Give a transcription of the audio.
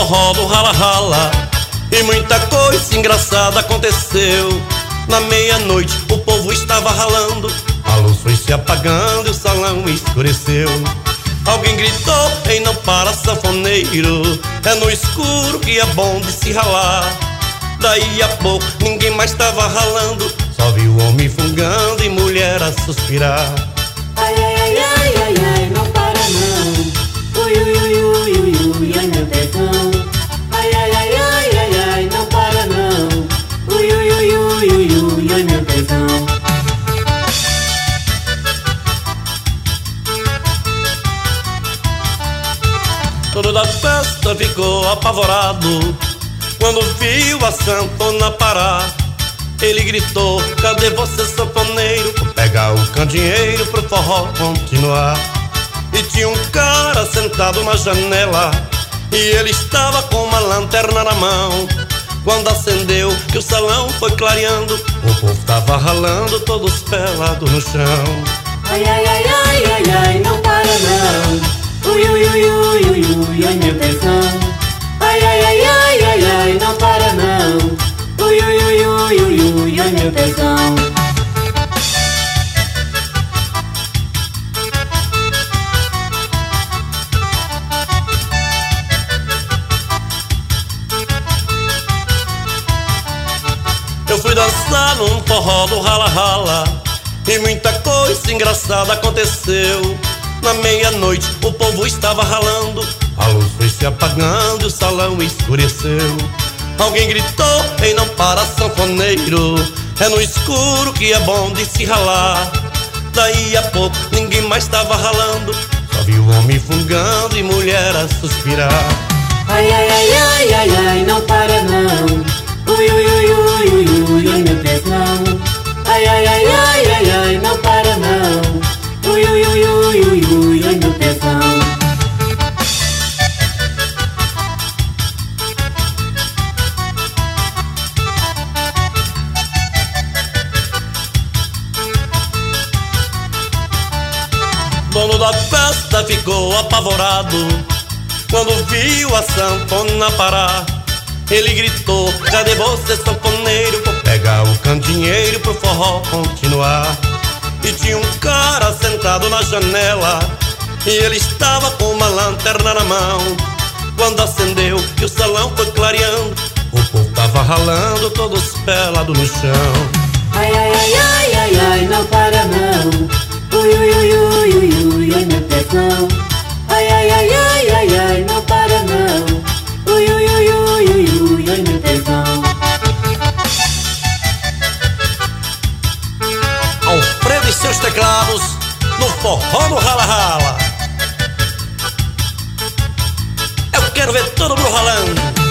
forró do rala-rala e muita coisa engraçada aconteceu. Na meia-noite o povo estava ralando, a luz foi se apagando e o salão escureceu. Alguém gritou: ei, não para, sanfoneiro, é no escuro que é bom de se ralar. Daí a pouco ninguém mais estava ralando, só viu o homem fungando e mulher a suspirar. Ai, ai, ai, ai, ai, ai, não para não. Ui, ui, ui, ui, ui, ui, ai meu tesão. Ai, ai, ai, ai, ai, ai, não para não. Ui, ui, ui, ui, ui, ui, ai meu tesão. Todo da festa ficou apavorado quando viu a sanfona parar. Ele gritou: cadê você, sanfoneiro? Vou pegar o candeeiro pro forró continuar. E tinha um cara sentado na janela e ele estava com uma lanterna na mão. Quando acendeu que o salão foi clareando, o povo tava ralando todos pelados no chão. Ai, ai, ai, ai, ai, ai, não para não. Ui, ui, ui, ui, ui, ui, ai meu tesão. Ai, ai, ai, ai, ai, ai, não para não. Ui, ui, ui, ui, ui, ui, ai meu tesão. Eu fui dançar num forró do rala-rala e muita coisa engraçada aconteceu. Na meia-noite o povo estava ralando, a luz foi se apagando e o salão escureceu. Alguém gritou: ei, não para, sanfoneiro, é no escuro que é bom de se ralar. Daí a pouco ninguém mais estava ralando, só viu o homem fungando e mulher a suspirar. Ai, ai, ai, ai, ai, ai, não para não. Ui, ui, ui, ui, ui, ui, ai meu tesão. Ai, ai, ai, ai, ai, ai, não para não. Ui, ui, ui, ui, ui, ui, ai meu tesão. Dono da festa ficou apavorado quando viu a sanfona parar. Ele gritou: cadê você, sanfoneiro? Vou pegar o candeeiro pro forró continuar. E tinha um cara sentado na janela e ele estava com uma lanterna na mão. Quando acendeu que o salão foi clareando, o povo tava ralando todos pelados no chão. Ai, ai, ai, ai, ai, ai, não para não. Ui, ui, ui, ui, ui, ui, ai meu tesão. Ai, ai, ai, ai, ai, ai, não para não. Ui, ui, ui, ui, ui, ui, ai meu tesão. Alfredo e seus teclados no forró do rala-rala. Eu quero ver todo mundo ralando.